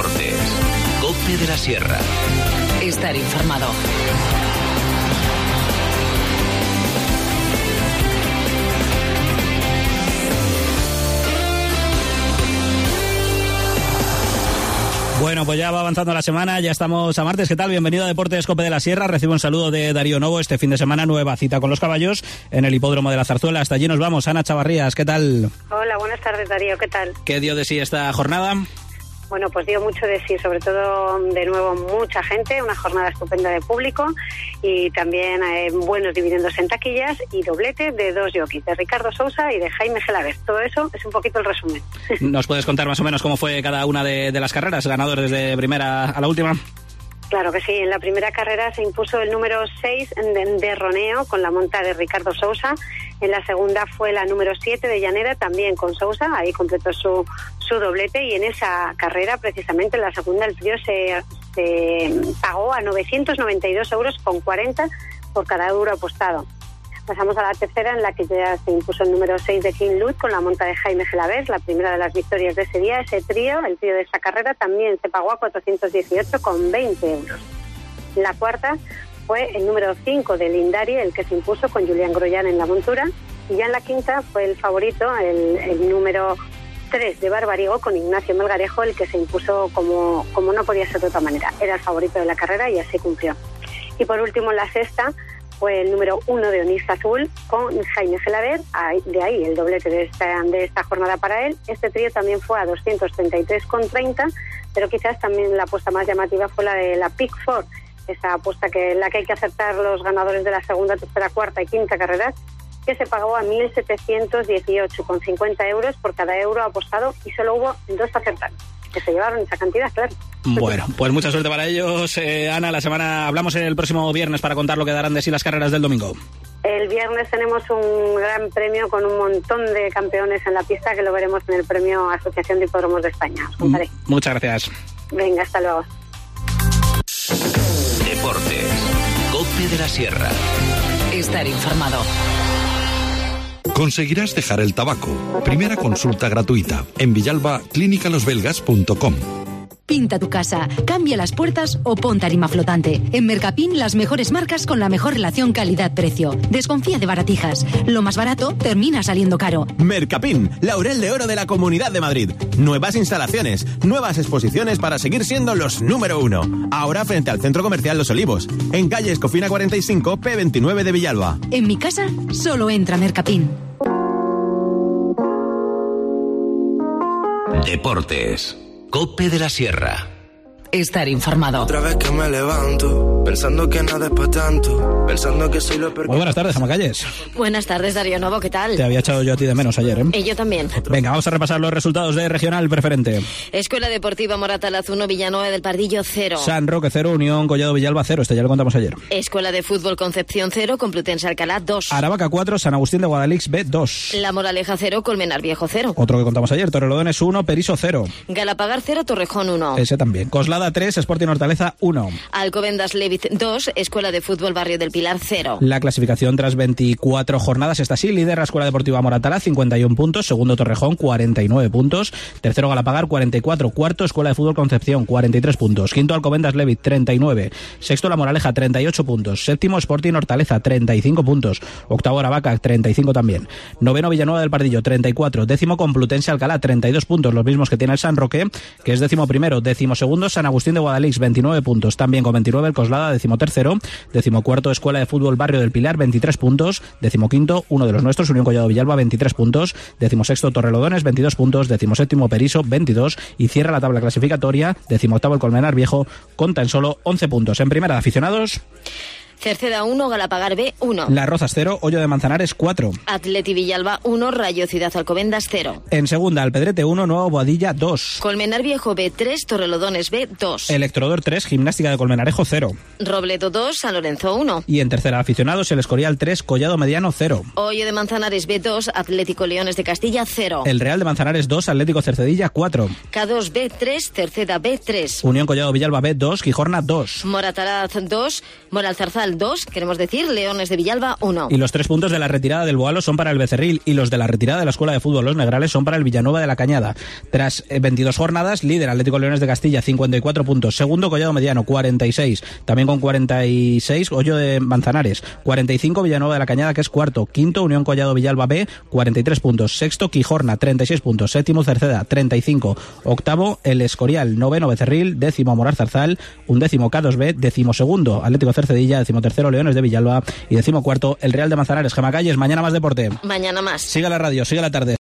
Deportes. COPE de la Sierra. Estar informado. Bueno, pues ya va avanzando la semana, ya estamos a martes. ¿Qué tal? Bienvenido a Deportes COPE de la Sierra. Recibo un saludo de Darío Novo. Este fin de semana, nueva cita con los caballos en el hipódromo de la Zarzuela. Hasta allí nos vamos. Ana Chavarrías, ¿qué tal? Hola, buenas tardes, Darío. ¿Qué tal? ¿Qué dio de sí esta jornada? Bueno, pues dio mucho de sí, sobre todo de nuevo mucha gente, una jornada estupenda de público y también buenos dividendos en taquillas y doblete de dos jockeys, de Ricardo Sousa y de Jaime Gelabert. Todo eso es un poquito el resumen. ¿Nos puedes contar más o menos cómo fue cada una de las carreras, ganador desde primera a la última? Claro que sí, en la primera carrera se impuso el número 6 de Roneo con la monta de Ricardo Sousa. En la segunda fue la número 7 de Llanera, también con Sousa, ahí completó su doblete, y en esa carrera, precisamente en la segunda, el trío se pagó a 992,40 euros por cada euro apostado. Pasamos a la tercera, en la que ya se impuso el número 6 de King Lut con la monta de Jaime Gelabert, la primera de las victorias de ese día. Ese trío, el trío de esta carrera, también se pagó a 418,20 euros. La cuarta fue el número 5 de Lindari, el que se impuso con Julián Grollán en la montura. Y ya en la quinta fue el favorito, el número 3 de Barbarigo con Ignacio Melgarejo, el que se impuso como no podía ser de otra manera. Era el favorito de la carrera y así cumplió. Y por último, en la sexta, fue el número 1 de Onix Azul con Jaime Gelabert, de ahí el doblete de esta jornada para él. Este trío también fue a 233,30, pero quizás también la apuesta más llamativa fue la de la Pick Four, esa apuesta la que hay que acertar los ganadores de la segunda, tercera, cuarta y quinta carreras, que se pagó a 1.718,50 euros por cada euro apostado, y solo hubo 2 acertados, que se llevaron esa cantidad, claro. Bueno, pues mucha suerte para ellos. Ana, la semana hablamos el próximo viernes para contar lo que darán de sí las carreras del domingo. El viernes tenemos un gran premio con un montón de campeones en la pista, que lo veremos en el premio Asociación de Hipódromos de España. Os contaré. Muchas gracias. Venga, hasta luego. Deportes. COPE de la Sierra. Estar informado. Conseguirás dejar el tabaco. Primera consulta gratuita en Villalba, clinicalosbelgas.com. Pinta tu casa, cambia las puertas o pon tarima flotante. En Mercapin, las mejores marcas con la mejor relación calidad-precio. Desconfía de baratijas. Lo más barato termina saliendo caro. Mercapin, Laurel de Oro de la Comunidad de Madrid. Nuevas instalaciones, nuevas exposiciones para seguir siendo los número 1. Ahora frente al Centro Comercial Los Olivos, en calle Escofina 45, P29 de Villalba. En mi casa, solo entra Mercapin. Deportes. COPE de la Sierra. Estar informado. Otra vez que me levanto, pensando que nada es para tanto, pensando que soy lo peor. Muy buenas tardes, Jamacalles. Buenas tardes, Darío Novo, ¿qué tal? Te había echado yo a ti de menos ayer, ¿eh? Y yo también. Venga, vamos a repasar los resultados de Regional Preferente. Escuela Deportiva Moratalaz 1, Villanueva del Pardillo 0. San Roque 0, Unión Collado Villalba 0. Este ya lo contamos ayer. Escuela de Fútbol Concepción 0, Complutense Alcalá 2. Aravaca 4, San Agustín de Guadalix B 2. La Moraleja 0, Colmenar Viejo 0. Otro que contamos ayer, Torrelodones 1, Periso 0. Galapagar 0, Torrejón 1. Ese también. Coslada 3, Sporting Hortaleza 1. Alcobendas Leviz 2, Escuela de Fútbol Barrio del Pilar 0. La clasificación tras 24 jornadas está así: líder la Escuela Deportiva Moratalaz 51 puntos, segundo Torrejón 49 puntos, tercero Galapagar 44, cuarto Escuela de Fútbol Concepción 43 puntos, quinto Alcobendas Leviz 39, sexto La Moraleja 38 puntos, séptimo Sporting Hortaleza 35 puntos, octavo Aravaca 35 también, noveno Villanueva del Pardillo 34, décimo Complutense Alcalá 32 puntos, los mismos que tiene el San Roque, que es décimo primero, décimo segundo San Agustín de Guadalix 29 puntos, también con 29 el Coslada, décimo tercero, décimo cuarto Escuela de Fútbol Barrio del Pilar 23 puntos, décimo quinto uno de los nuestros, Unión Collado Villalba 23 puntos, décimo sexto Torrelodones 22 puntos, décimo séptimo Periso 22 y cierra la tabla clasificatoria décimo octavo el Colmenar Viejo con tan solo 11 puntos. En primera de aficionados, Cerceda 1, Galapagar B 1. Las Rozas 0, Hoyo de Manzanares 4. Atleti Villalba 1, Rayo Ciudad Alcobendas 0. En segunda, Alpedrete 1, Nuevo Boadilla 2. Colmenar Viejo B 3, Torrelodones B 2. Electrodor 3, Gimnástica de Colmenarejo 0. Robledo 2, San Lorenzo 1. Y en tercera, aficionados, el Escorial 3, Collado Mediano 0. Hoyo de Manzanares B 2, Atlético Leones de Castilla 0. El Real de Manzanares 2, Atlético Cercedilla 4. K2 B 3, Cerceda B 3. Unión Collado Villalba B 2, Gijorna 2. Moratalaz 2, Moralzarzal Real 2, queremos decir, Leones de Villalba 1. Y los 3 puntos de la retirada del Boalo son para el Becerril y los de la retirada de la Escuela de Fútbol Los Negrales son para el Villanueva de la Cañada. Tras 22 jornadas, líder Atlético Leones de Castilla, 54 puntos. Segundo, Collado Mediano, 46. También con 46, Hoyo de Manzanares. 45, Villanueva de la Cañada, que es cuarto. Quinto, Unión Collado Villalba B, 43 puntos. Sexto, Quijorna, 36 puntos. Séptimo, Cerceda, 35. Octavo, El Escorial. Noveno, Becerril. Décimo, Morar Zarzal. Undécimo, K2B. Decimosegundo, Atlético Cercedilla. Decimotercero, Leones de Villalba. Y decimocuarto, el Real de Manzanares. Gemma Calles, mañana más deporte. Mañana más. Siga la radio, siga la tarde.